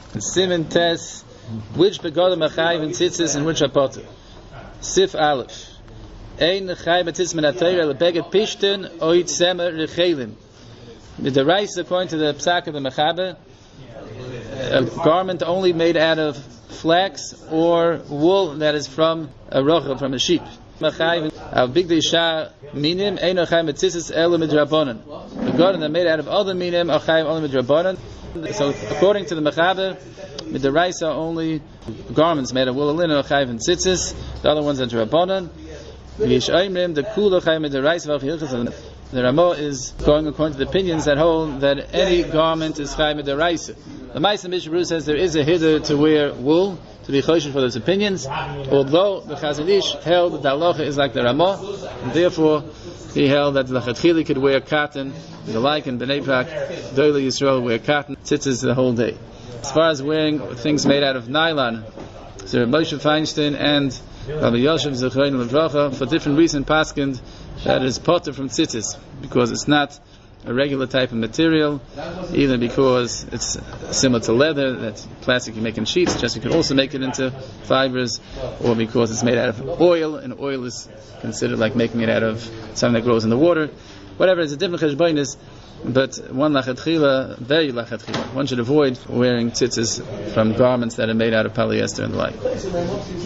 Siman Tes, which begodim achayiv and tzitzis and which are potter. Sif Aleph. Ein chayiv tzitzis min atayra lebeget pishtin oit semer rechelim. With the rice, according to the psak of the Mechaber, a garment only made out of flax or wool that is from a rochel, from a sheep. Mechayiv av bigdei shar minim ein chayiv tzitzis ela midrabanan. The garment that made out of other minim are chayiv only midrabanan. So, according to the Mechaber, with the rice are only garments made of wool or linen or chayiv and tzitzis. The other ones are drabanan. The kula chayiv with the rice. The Ramah is going according to the opinions that hold that any garment is chayiv with the rice. The Ma'aser Mishnah says there is a hiddur to wear wool to be choshen for those opinions. Although the Chazon Ish held that the halacha is like the Ramah, and therefore he held that the Lechatchili could wear cotton. The like in Bnei Brak, Doyle Yisrael wear cotton, tzitzis the whole day. As far as wearing things made out of nylon, so Moshe Feinstein and Rabbi Yosef Zechrein Levracha, for different reasons, paskind that is potter from tzitzis, because it's not a regular type of material, either because it's similar to leather, that's plastic you make in sheets, just you can also make it into fibers, or because it's made out of oil, and oil is considered like making it out of something that grows in the water. Whatever, it's a different cheshbonis, but one should avoid wearing tzitzis from garments that are made out of polyester and the like.